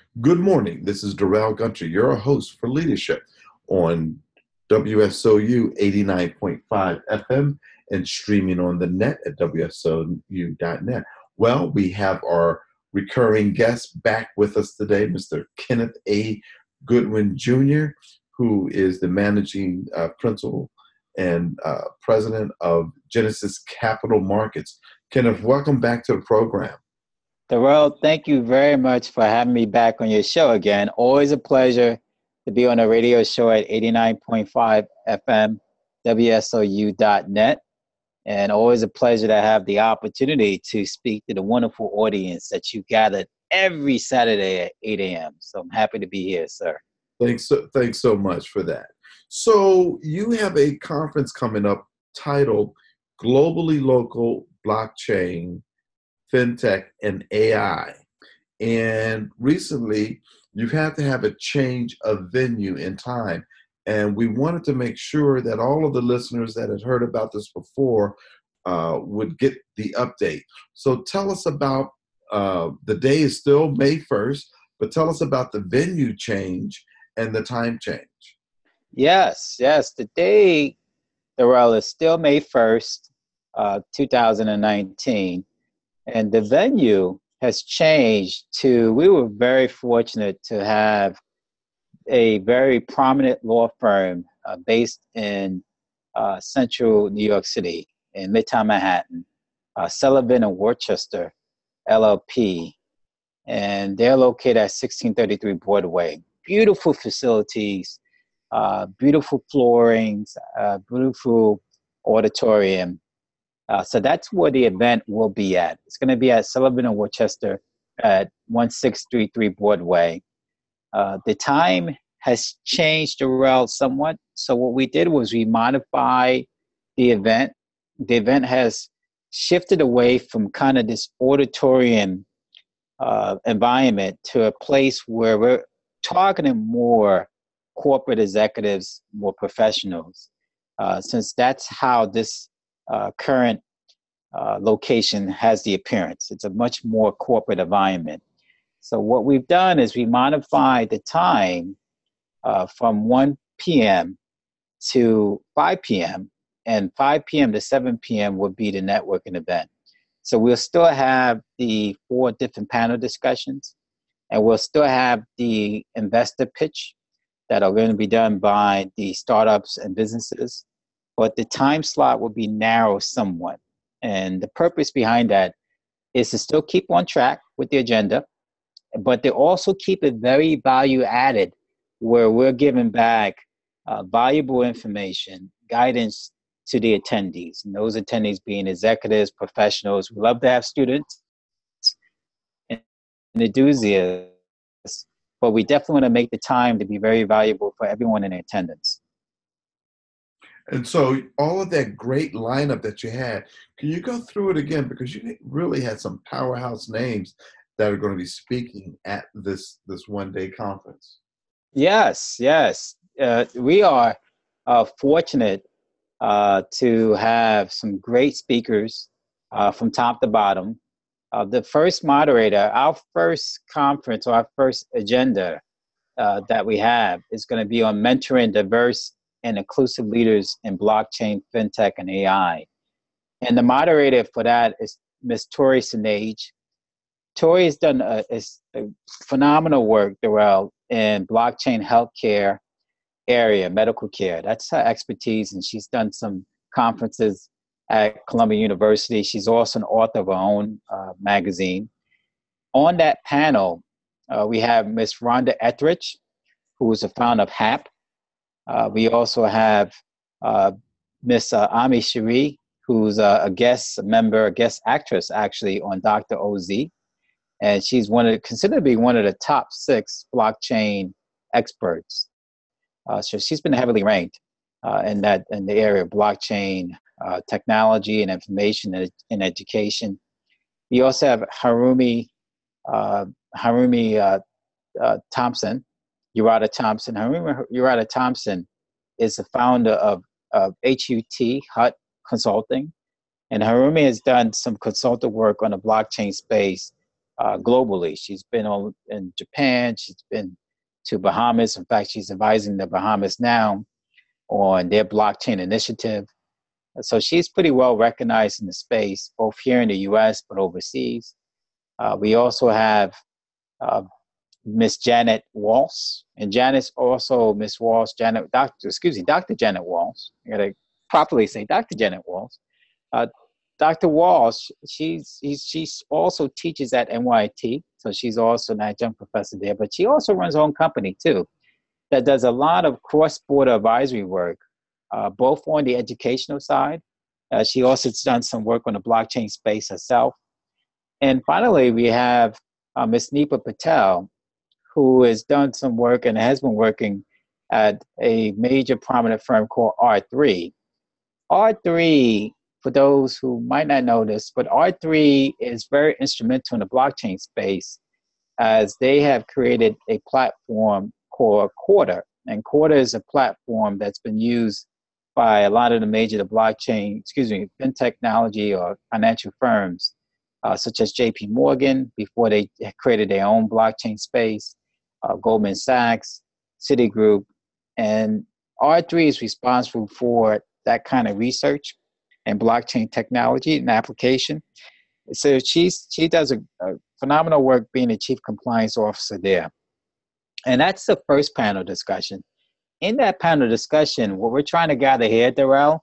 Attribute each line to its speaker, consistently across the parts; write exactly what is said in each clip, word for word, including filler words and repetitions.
Speaker 1: Good morning. This is Darrell Gunter, your host for Leadership on W S O U eighty-nine point five F M and streaming on the net at W S O U dot net. Well, we have our recurring guest back with us today, Mister Kenneth A. Goodwin Junior, who is the managing uh, principal and uh, president of Genesis Capital Markets. Kenneth, welcome back to the program.
Speaker 2: Darrell, thank you very much for having me back on your show again. Always a pleasure to be on a radio show at eighty-nine point five F M, W S O U dot net. And always a pleasure to have the opportunity to speak to the wonderful audience that you gathered every Saturday at eight a.m. So I'm happy to be here, sir.
Speaker 1: Thanks so, thanks so much for that. So you have a conference coming up titled Globally Local Blockchain, FinTech, and A I. And recently, you've had to have a change of venue in time. And we wanted to make sure that all of the listeners that had heard about this before uh, would get the update. So tell us about, uh, the day is still May first, but tell us about the venue change and the time change.
Speaker 2: Yes, yes. The day, Darrell, is still May first, uh, two thousand nineteen. And the venue has changed to, we were very fortunate to have a very prominent law firm uh, based in uh, central New York City, in Midtown Manhattan, uh, Sullivan and Worcester, L L P. And they're located at sixteen thirty-three Broadway. Beautiful facilities, uh, beautiful floorings, uh, beautiful auditorium. Uh, so that's where the event will be at. It's going to be at Sullivan and Worcester at sixteen thirty-three Broadway. Uh, the time has changed around somewhat. So what we did was we modified the event. The event has shifted away from kind of this auditorium uh, environment to a place where we're targeting more corporate executives, more professionals, uh, since that's how this uh, current uh, location has the appearance. It's a much more corporate environment. So what we've done is we modified the time uh, from one p.m. to five p.m. and five p.m. to seven p.m. would be the networking event. So we'll still have the four different panel discussions, and we'll still have the investor pitch that are going to be done by the startups and businesses, but the time slot will be narrowed somewhat. And the purpose behind that is to still keep on track with the agenda, but they also keep it very value added, where we're giving back uh, valuable information, guidance to the attendees, and those attendees being executives, professionals. We love to have students and enthusiasts, but we definitely want to make the time to be very valuable for everyone in attendance.
Speaker 1: And so all of that great lineup that you had, can you go through it again? Because you really had some powerhouse names that are going to be speaking at this, this one-day conference.
Speaker 2: Yes, yes. Uh, we are uh, fortunate uh, to have some great speakers uh, from top to bottom. Uh, the first moderator, our first conference or our first agenda uh, that we have is going to be on mentoring diverse and inclusive leaders in blockchain, fintech, and A I. And the moderator for that is Miz Tori Sinage. Tori has done a, a phenomenal work throughout in blockchain healthcare area, medical care. That's her expertise, and she's done some conferences at Columbia University. She's also an author of her own uh, magazine. On that panel, uh, we have Miz Rhonda Etheridge, who is the founder of H A P. Uh, we also have uh, Miss Uh, Ami Shiri, who's a, a guest member, a guest actress actually on Doctor O Z. And she's one of, considered to be one of the top six blockchain experts. Uh, so she's been heavily ranked uh, in that in the area of blockchain uh, technology and information and, and education. We also have Harumi uh, Harumi uh, uh, Thompson, Urata Thompson. Harumi Urata Thompson is the founder of, of H U T, Hut Consulting. And Harumi has done some consultant work on the blockchain space uh, globally. She's been on, in Japan. She's been to Bahamas. In fact, she's advising the Bahamas now on their blockchain initiative. So she's pretty well recognized in the space, both here in the U S but overseas. Uh, we also have uh, Miss Janet Walsh, and Janet's also Miss Walsh, Janet, Doctor, excuse me, Doctor Janet Walsh. I gotta properly say Doctor Janet Walsh. Uh, Doctor Walsh, she's, she's she's also teaches at N Y T, so she's also an adjunct professor there. But she also runs her own company too, that does a lot of cross-border advisory work, uh, both on the educational side. Uh, she also has done some work on the blockchain space herself. And finally, we have uh, Miss Nipa Patel, who has done some work and has been working at a major prominent firm called R three. R three, for those who might not know this, but R three is very instrumental in the blockchain space, as they have created a platform called Quarter. And Quarter is a platform that's been used by a lot of the major the blockchain, excuse me, fintech technology or financial firms, uh, such as J P Morgan, before they created their own blockchain space, uh, Goldman Sachs, Citigroup, and R three is responsible for that kind of research and blockchain technology and application. So she's she does a, a phenomenal work being a chief compliance officer there. And that's the first panel discussion. In that panel discussion, what we're trying to gather here, Darrell,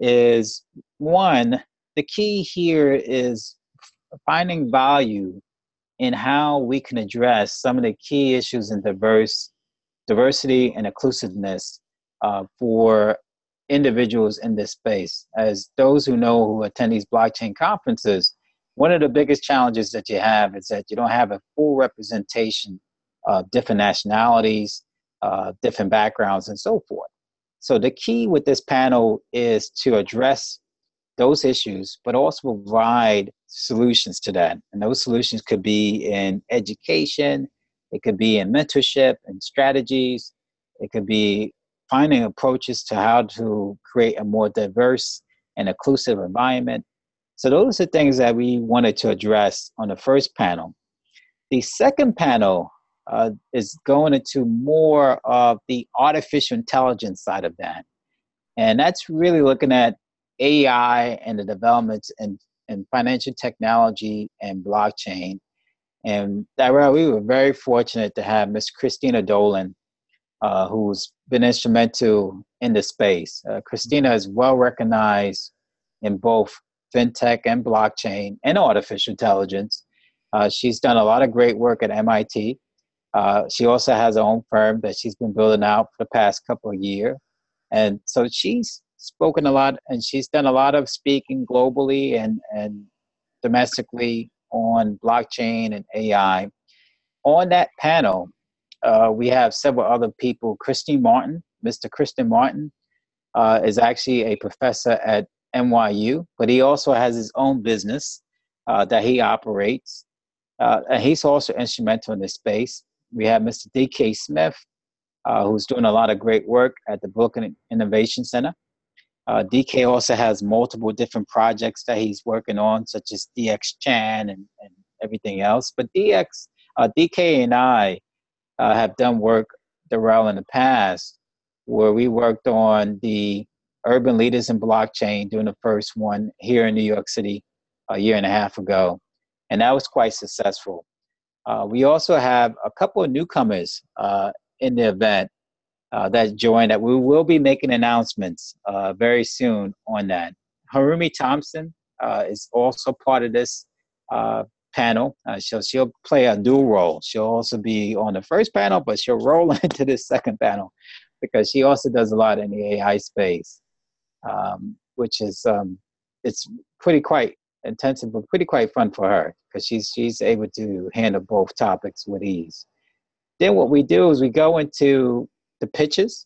Speaker 2: is one, the key here is finding value in how we can address some of the key issues in diverse diversity and inclusiveness uh, for individuals in this space. As those who know who attend these blockchain conferences, one of the biggest challenges that you have is that you don't have a full representation of different nationalities, uh, different backgrounds, and so forth. So the key with this panel is to address those issues, but also provide solutions to that. And those solutions could be in education, it could be in mentorship and strategies, it could be finding approaches to how to create a more diverse and inclusive environment. So those are things that we wanted to address on the first panel. The second panel uh, is going into more of the artificial intelligence side of that. And that's really looking at A I and the developments in, in financial technology and blockchain. And Darrell, we were very fortunate to have Miss Christina Dolan, uh, who's been instrumental in the space. Uh, Christina is well recognized in both fintech and blockchain and artificial intelligence. Uh, she's done a lot of great work at M I T. Uh, she also has her own firm that she's been building out for the past couple of years. And so she's spoken a lot and she's done a lot of speaking globally and, and domestically on blockchain and A I. On that panel, uh, we have several other people. Christine Martin, Mister Kristen Martin, uh, is actually a professor at N Y U, but he also has his own business uh, that he operates. Uh, and he's also instrumental in this space. We have Mister D K Smith, uh, who's doing a lot of great work at the Brooklyn Innovation Center. Uh, D K also has multiple different projects that he's working on, such as D X Chan and, and everything else. But D X, uh, D K and I uh, have done work, Darrell, in the past, where we worked on the Urban Leaders in Blockchain, doing the first one here in New York City a year and a half ago. And that was quite successful. Uh, we also have a couple of newcomers uh, in the event uh, that joined that we will be making announcements uh, very soon on that. Harumi Thompson uh, is also part of this uh, panel. Uh, she'll, she'll play a dual role. She'll also be on the first panel, but she'll roll into the second panel because she also does a lot in the A I space, um, which is um, it's pretty quite intensive, but pretty quite fun for her because she's she's able to handle both topics with ease. Then what we do is we go into the pitches.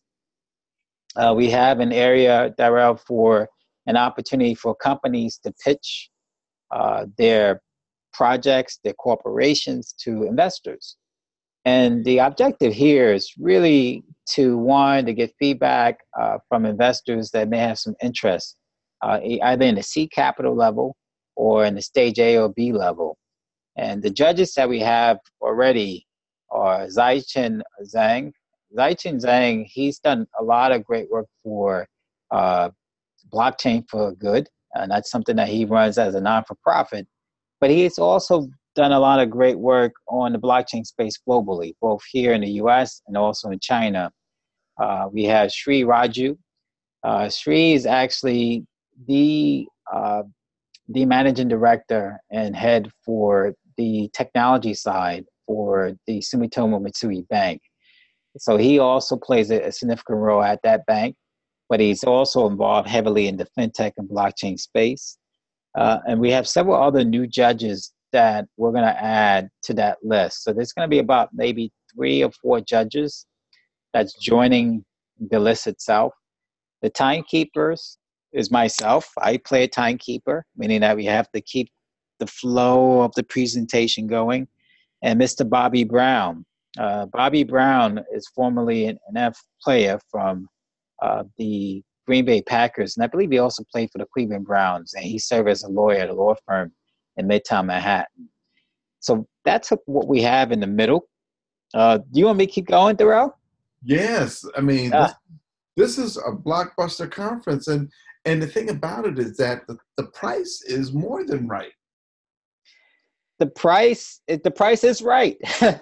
Speaker 2: Uh, we have an area, Darrell, for an opportunity for companies to pitch uh, their projects, their corporations to investors. And the objective here is really to, one, to get feedback uh, from investors that may have some interest, uh, either in the seed capital level or in the stage A or B level. And the judges that we have already are Zaichen Zhang. Zaichen Zhang, he's done a lot of great work for uh, Blockchain for Good, and that's something that he runs as a non-for-profit. But he's also done a lot of great work on the blockchain space globally, both here in the U S and also in China. Uh, we have Sri Raju. Uh, Sri is actually the uh, the managing director and head for the technology side for the Sumitomo Mitsui Bank. So he also plays a, a significant role at that bank, but he's also involved heavily in the fintech and blockchain space. Uh, and we have several other new judges that we're going to add to that list. So there's going to be about maybe three or four judges that's joining the list itself. The timekeepers is myself. I play a timekeeper, meaning that we have to keep the flow of the presentation going. And Mister Bobby Brown. Uh, Bobby Brown is formerly an N F player from uh, the Green Bay Packers, and I believe he also played for the Cleveland Browns, and he served as a lawyer at a law firm in Midtown Manhattan. So that's what we have in the middle. Uh, do you want me to keep going, Darrell?
Speaker 1: Yes, I mean
Speaker 2: Uh,
Speaker 1: this this is a blockbuster conference, and and the thing about it is that the, the price is more than right.
Speaker 2: the price, the price is right.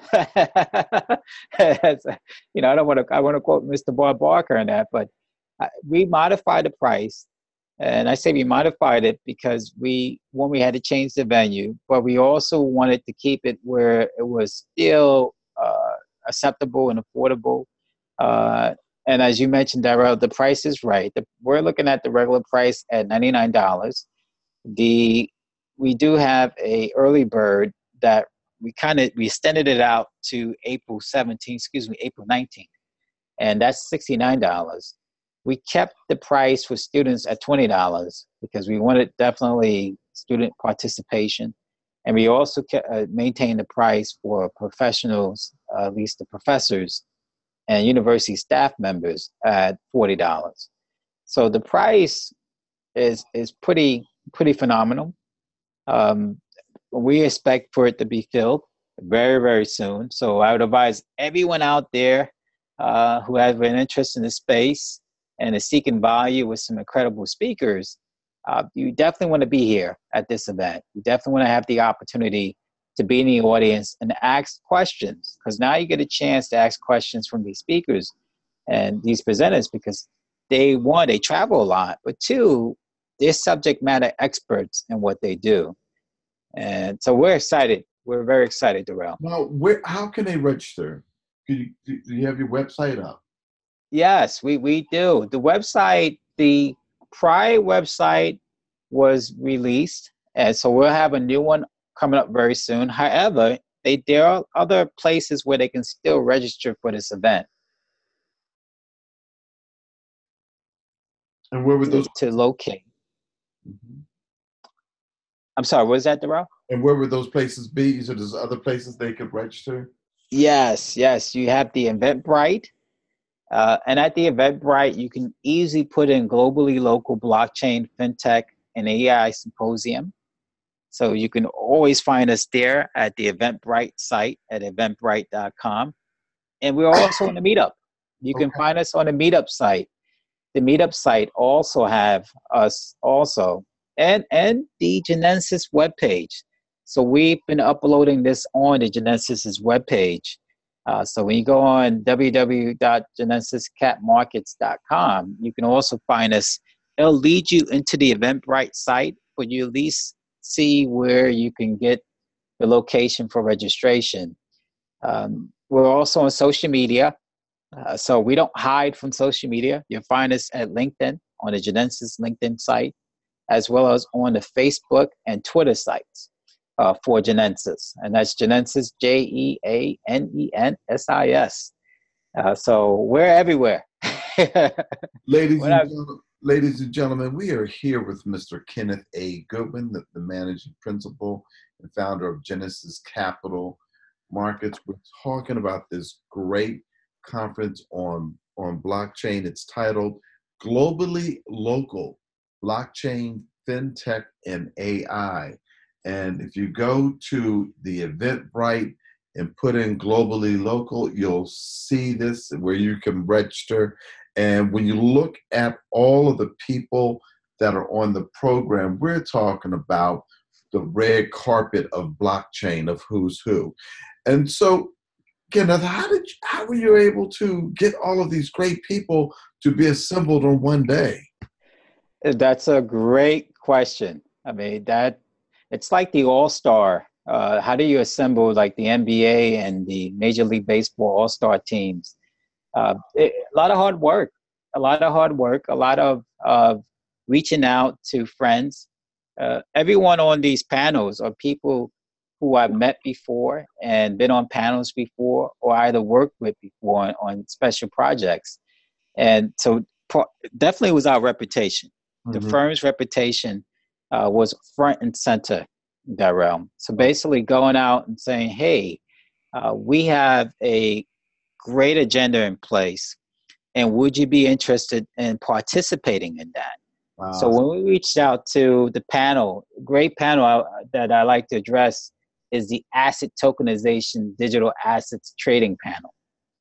Speaker 2: you know, I don't want to. I want to quote Mister Bob Barker on that, but we modified the price, and I say we modified it because we, when we had to change the venue, but we also wanted to keep it where it was still uh, acceptable and affordable. Uh, and as you mentioned, Darrell, the price is right. The, we're looking at the regular price at ninety-nine dollars. The we do have a early bird that we kind of we extended it out to April seventeenth, excuse me, April nineteenth, and that's sixty-nine dollars. We kept the price for students at twenty dollars because we wanted definitely student participation. And we also kept, uh, maintained the price for professionals, uh, at least the professors and university staff members at forty dollars. So the price is is pretty pretty phenomenal. Um, we expect for it to be filled very, very soon. So I would advise everyone out there uh, who has an interest in the space and is seeking value with some incredible speakers, uh, you definitely want to be here at this event. You definitely want to have the opportunity to be in the audience and ask questions, because now you get a chance to ask questions from these speakers and these presenters, because they, one, they travel a lot, but two, they're subject matter experts in what they do. And so we're excited. We're very excited, Darrell.
Speaker 1: Now, where, how can they register? Do you, do you have your website up?
Speaker 2: Yes, we, we do. The website, the prior website was released, and so we'll have a new one coming up very soon. However, they, there are other places where they can still register for this event.
Speaker 1: And where would those
Speaker 2: to, to locate?
Speaker 1: Mm-hmm.
Speaker 2: I'm sorry, what was that, Darrell?
Speaker 1: And where would those places be? So there's other places they could register?
Speaker 2: Yes, yes. You have the Eventbrite. Uh, and at the Eventbrite, you can easily put in globally local blockchain, fintech, and A I symposium. So you can always find us there at the Eventbrite site at eventbrite dot com. And we're also on the Meetup. You can
Speaker 1: Okay.
Speaker 2: find us on the Meetup site. The Meetup site also have us also, and, and the Genesis webpage. So we've been uploading this on the Genesis webpage. Uh, so when you go on w w w dot genesis cap markets dot com, you can also find us. It'll lead you into the Eventbrite site, but you at least see where you can get the location for registration. Um, we're also on social media. Uh, so we don't hide from social media. You'll find us at LinkedIn, on the Genesis LinkedIn site, as well as on the Facebook and Twitter sites uh, for Genesis. And that's Genesis, J E A N E N S I S. Uh, so we're everywhere.
Speaker 1: Ladies, and gentlemen, ladies and gentlemen, we are here with Mister Kenneth A. Goodwin, the, the managing principal and founder of Genesis Capital Markets. We're talking about this great conference on, on blockchain. It's titled Globally Local Blockchain, Fintech, and A I. And if you go to the Eventbrite and put in globally local, you'll see this where you can register. And when you look at all of the people that are on the program, we're talking about the red carpet of blockchain, of who's who. And so, Kenneth, how did you, how were you able to get all of these great people to be assembled on one day?
Speaker 2: That's a great question. I mean, that it's like the All-Star. Uh, how do you assemble like the N B A and the Major League Baseball All-Star teams? Uh, it, a lot of hard work, a lot of hard work, a lot of uh, reaching out to friends. Uh, everyone on these panels are people who I've met before and been on panels before, or either worked with before on, on special projects. And so pro- definitely was our reputation. The
Speaker 1: Mm-hmm.
Speaker 2: firm's reputation uh, was front and center in that realm. So basically going out and saying, hey, uh, we have a great agenda in place, and would you be interested in participating in that?
Speaker 1: Wow.
Speaker 2: So when we reached out to the panel, great panel I, that I like to address is the Asset Tokenization Digital Assets Trading Panel.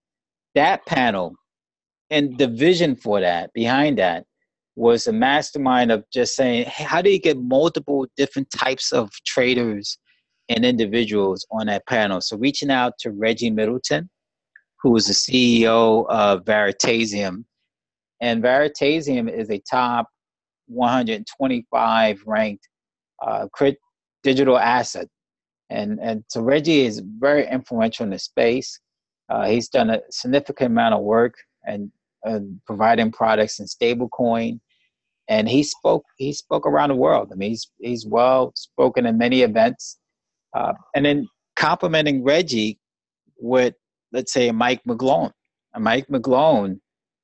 Speaker 2: That panel, and the vision for that, behind that, was a mastermind of just saying, hey, how do you get multiple different types of traders and individuals on that panel? So reaching out to Reggie Middleton, who is the C E O of Veritasium. And Veritasium is a top one hundred twenty-five ranked uh, digital asset. And, and so Reggie is very influential in the space. Uh, he's done a significant amount of work and uh, providing products in stablecoin. And he spoke he spoke around the world. I mean, he's, he's well spoken in many events. Uh, and then complimenting Reggie with, let's say, Mike McGlone. And Mike McGlone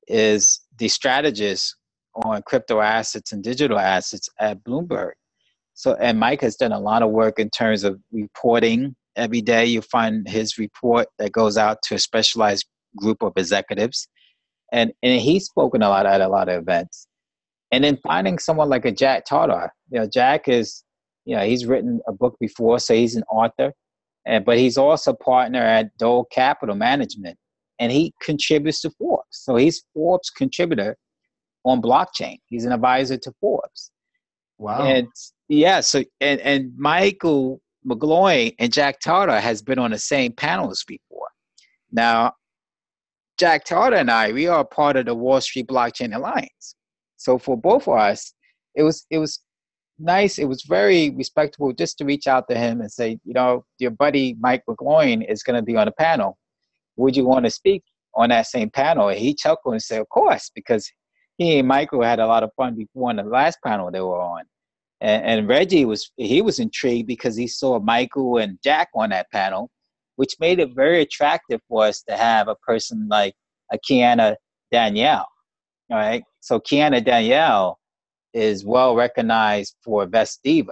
Speaker 2: is the strategist on crypto assets and digital assets at Bloomberg. So, and Mike has done a lot of work in terms of reporting. Every day you find his report that goes out to a specialized group of executives. And, and he's spoken a lot at a lot of events. And then finding someone like a Jack Tartar. You know, Jack is, you know, he's written a book before, so he's an author. And, but he's also a partner at Dole Capital Management. And he contributes to Forbes. So he's Forbes contributor on blockchain. He's an advisor to Forbes.
Speaker 1: Wow.
Speaker 2: And yeah, so and, and Michael McGloin and Jack Tartar has been on the same panels before. Now, Jack Tartar and I, we are part of the Wall Street Blockchain Alliance. So for both of us, it was it was nice. It was very respectable just to reach out to him and say, you know, your buddy Mike McGloin is going to be on the panel. Would you want to speak on that same panel? And he chuckled and said, of course, because he and Michael had a lot of fun before on the last panel they were on. And, and Reggie was, he was intrigued because he saw Michael and Jack on that panel, which made it very attractive for us to have a person like a Kiana Danielle. All right. So Kiana Danielle is well recognized for Vestiva.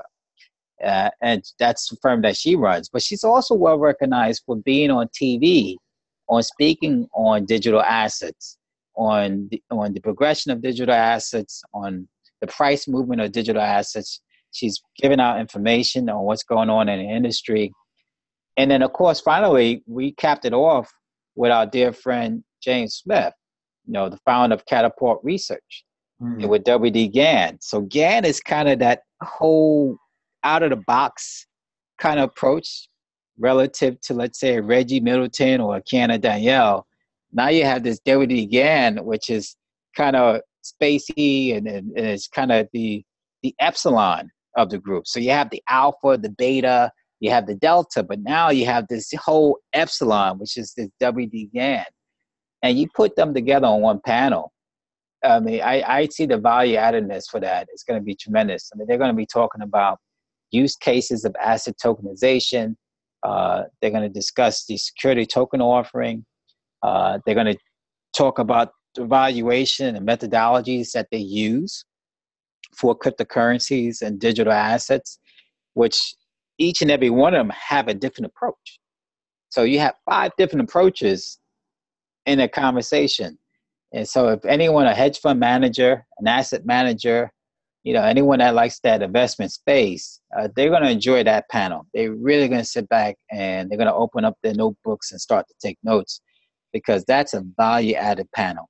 Speaker 2: Uh, and that's the firm that she runs. But she's also well recognized for being on T V, on speaking on digital assets, on the, on the progression of digital assets, on the price movement of digital assets. She's giving out information on what's going on in the industry. And then, of course, finally, we capped it off with our dear friend, James Smith, you know, the founder of Catapult Research, mm-hmm. and with W D Gann. So Gann is kind of that whole out-of-the-box kind of approach relative to, let's say, Reggie Middleton or Kiana Danielle. Now you have this W D Gann, which is kind of spacey and, and, and it's kind of the the epsilon of the group. So you have the alpha, the beta, you have the delta, but now you have this whole epsilon, which is this W D Gann. And you put them together on one panel. I mean, I, I see the value addedness for that. It's going to be tremendous. I mean, they're going to be talking about use cases of asset tokenization. Uh, they're going to discuss the security token offering. Uh, they're going to talk about the valuation and methodologies that they use for cryptocurrencies and digital assets, which each and every one of them have a different approach. So you have five different approaches in a conversation. And so if anyone, a hedge fund manager, an asset manager, you know, anyone that likes that investment space, uh, they're going to enjoy that panel. They're really going to sit back and they're going to open up their notebooks and start to take notes, because that's a value added panel.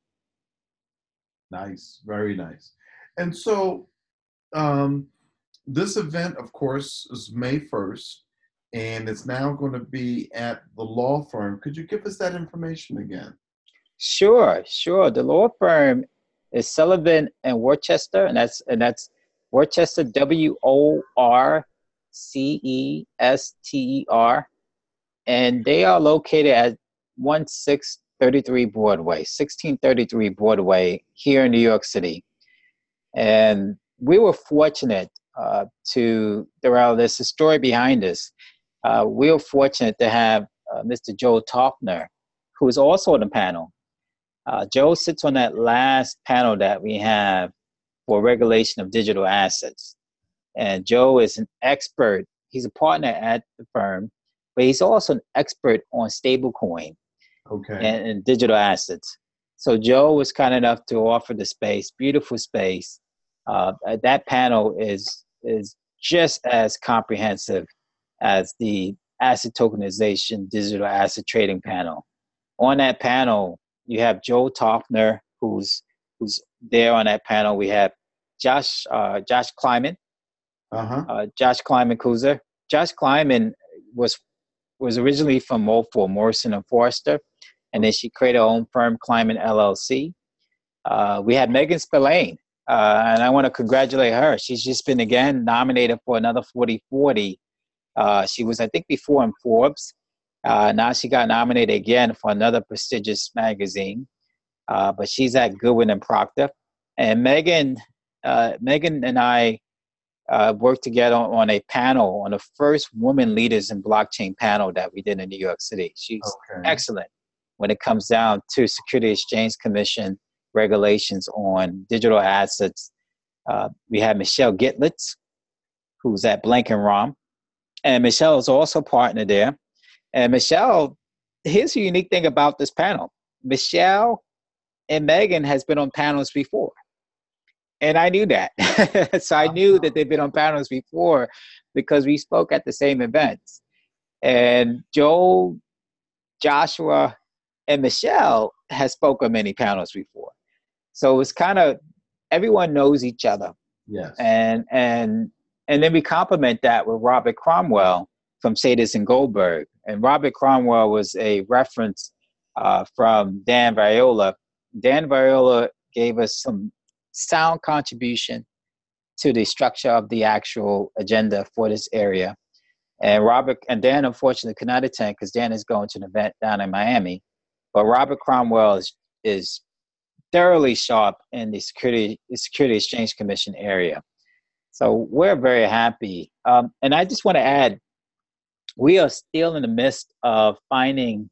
Speaker 1: Nice, very nice. And so um, this event, of course, is May first, and it's now going to be at the law firm. Could you give us that information again?
Speaker 2: Sure, sure. The law firm is Sullivan and Worcester, and that's and that's Worcester, W O R C E S T E R, and they are located at sixteen thirty-three Broadway, sixteen thirty-three Broadway here in New York City. And we were fortunate uh, to, Darrell, there's a story behind this. Uh, we were fortunate to have uh, Mister Joe Toffner, who is also on the panel. Uh, Joe sits on that last panel that we have for regulation of digital assets. And Joe is an expert. He's a partner at the firm, but he's also an expert on stablecoin
Speaker 1: okay.
Speaker 2: and, and digital assets. So Joe was kind enough to offer the space, beautiful space. Uh, that panel is is just as comprehensive as the asset tokenization digital asset trading panel. On that panel, you have Joe Toffner, who's who's there on that panel. We have Josh uh, Josh Kleiman,
Speaker 1: uh-huh.
Speaker 2: uh, Josh Kleiman Kuzer. Josh Kleiman was was originally from Mofor, Morrison and Foerster, and then she created her own firm, Kleiman L L C. Uh, we had Megan Spillane, uh, and I want to congratulate her. She's just been again nominated for another forty forty. Uh, she was, I think, before in Forbes. Uh, now she got nominated again for another prestigious magazine, uh, but she's at Goodwin and Proctor. And Megan, uh, Megan and I uh, worked together on, on a panel, on the first women leaders in blockchain panel that we did in New York City. She's
Speaker 1: okay.
Speaker 2: excellent when it comes down to Security Exchange Commission regulations on digital assets. Uh, we have Michelle Gitlitz, who's at Blank and Rom, and Michelle is also partner there. And Michelle, here's the unique thing about this panel. Michelle and Megan has been on panels before. And I knew that. So I knew that they've been on panels before because we spoke at the same events. And Joel, Joshua, and Michelle has spoken on many panels before. So it's kind of, everyone knows each other.
Speaker 1: Yes.
Speaker 2: And and and then we complement that with Robert Cromwell from Sadis and Goldberg. And Robert Cromwell was a reference uh, from Dan Viola. Dan Viola gave us some sound contribution to the structure of the actual agenda for this area. And Robert and Dan, unfortunately, could not attend because Dan is going to an event down in Miami. But Robert Cromwell is, is thoroughly sharp in the Security, the Security Exchange Commission area. So we're very happy. Um, and I just want to add, we are still in the midst of finding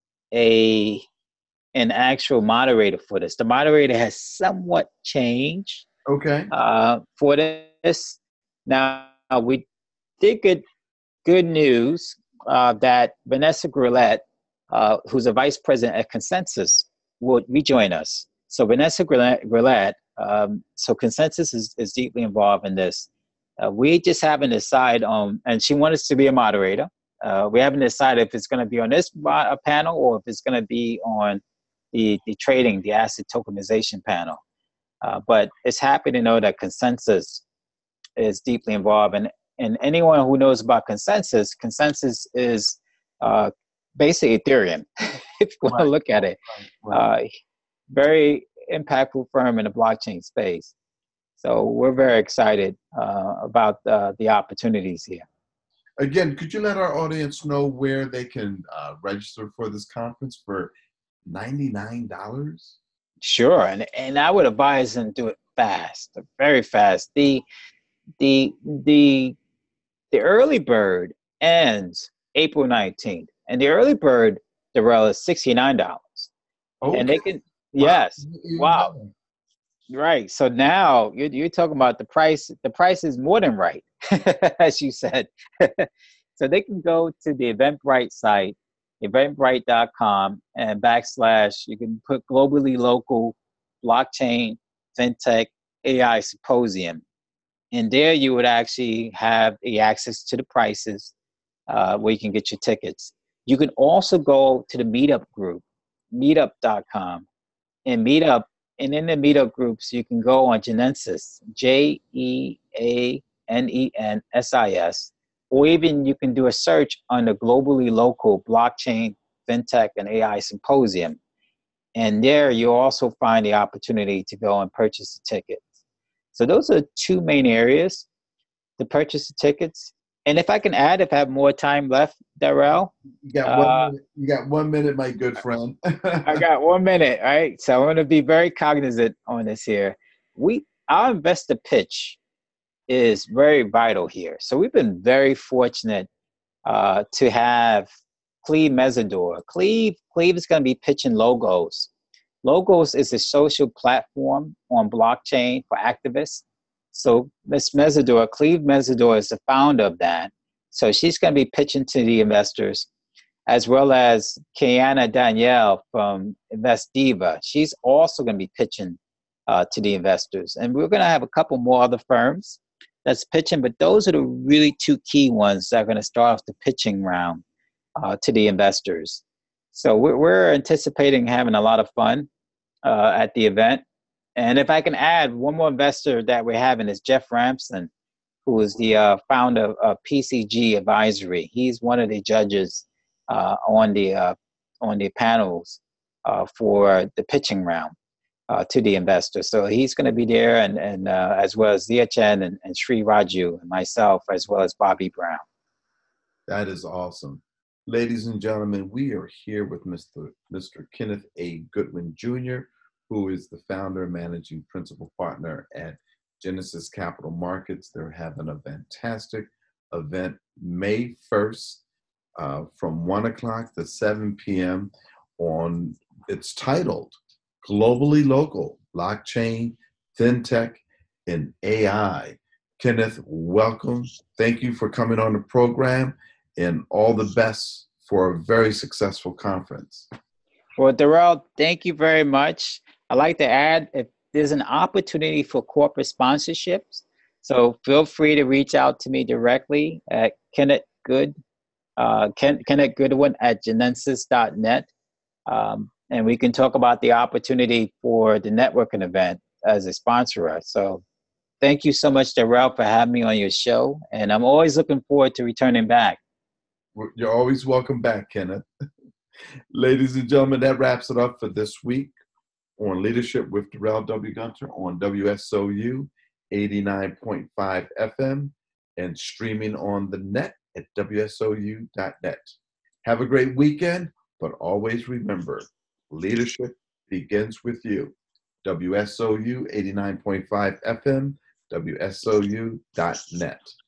Speaker 2: a an actual moderator for this. The moderator has somewhat changed
Speaker 1: okay.
Speaker 2: uh, for this. Now, we did get good news uh, that Vanessa Grillet, uh, who's a vice president at Consensus, will rejoin us. So Vanessa Grillet, um, so Consensus is, is deeply involved in this. Uh, we just haven't decided on, and she wanted us to be a moderator. Uh, we haven't decided if it's going to be on this uh, panel or if it's going to be on the, the trading, the asset tokenization panel. Uh, but it's happy to know that Consensus is deeply involved. And, and anyone who knows about Consensus, Consensus is uh, basically Ethereum, if you want right. to look at it. Right. Right. Uh, very impactful firm in the blockchain space. So we're very excited uh, about uh, the opportunities here.
Speaker 1: Again, could you let our audience know where they can uh, register for this conference for ninety-nine dollars?
Speaker 2: Sure, and and I would advise them to do it fast, very fast. The the the the early bird ends April nineteenth, and the early bird, Darrell, is sixty-nine dollars. Okay. And they can, yes, wow. wow. Right. So now you're, you're talking about the price. The price is more than right, as you said. So they can go to the Eventbrite site, eventbrite dot com, and backslash, you can put globally local blockchain, fintech, A I symposium. And there you would actually have the access to the prices uh, where you can get your tickets. You can also go to the meetup group, meetup dot com, and meetup. And in the meetup groups, you can go on Genesis, J E A N E N S I S, or even you can do a search on the Globally Local Blockchain, FinTech, and A I Symposium. And there you'll also find the opportunity to go and purchase the tickets. So those are two main areas to purchase the tickets. And if I can add, if I have more time left, Darrell.
Speaker 1: You got one
Speaker 2: Uh,
Speaker 1: minute. You got one minute, my good friend.
Speaker 2: I got one minute, right? So I'm going to be very cognizant on this here. We, our investor pitch is very vital here. So we've been very fortunate uh, to have Cleve Mesidor. Cleve, Cleve is going to be pitching Logos. Logos is a social platform on blockchain for activists. So Miz Mesidor, Cleve Mesidor is the founder of that. So she's going to be pitching to the investors, as well as Kiana Danielle from InvestDiva. She's also going to be pitching uh, to the investors. And we're going to have a couple more other firms that's pitching, but those are the really two key ones that are going to start off the pitching round uh, to the investors. So we're, we're anticipating having a lot of fun uh, at the event. And if I can add, one more investor that we're having is Jeff Ramson, who is the uh, founder of P C G Advisory. He's one of the judges uh, on the uh, on the panels uh, for the pitching round uh, to the investor. So he's going to be there, and and uh, as well as Zia Chen and, and Sri Raju and myself, as well as Bobby Brown.
Speaker 1: That is awesome. Ladies and gentlemen, we are here with Mister Mister Kenneth A. Goodwin Junior, who is the founder and managing principal partner at Genesis Capital Markets. They're having a fantastic event May first uh, from one o'clock to seven p.m. on, it's titled Globally Local, Blockchain, FinTech, and A I. Kenneth, welcome. Thank you for coming on the program, and all the best for a very successful conference.
Speaker 2: Well, Darrell, thank you very much. I'd like to add, if there's an opportunity for corporate sponsorships, so feel free to reach out to me directly at Kenneth Good, uh, Ken, Kenneth Goodwin at genesis dot net. Um, and we can talk about the opportunity for the networking event as a sponsor. So thank you so much, Darrell, for having me on your show. And I'm always looking forward to returning back.
Speaker 1: You're always welcome back, Kenneth. Ladies and gentlemen, that wraps it up for this week on Leadership with Darrell W. Gunter on W S O U eighty-nine point five F M and streaming on the net at W S O U dot net. Have a great weekend, but always remember, leadership begins with you. W S O U eighty-nine point five F M, W S O U dot net.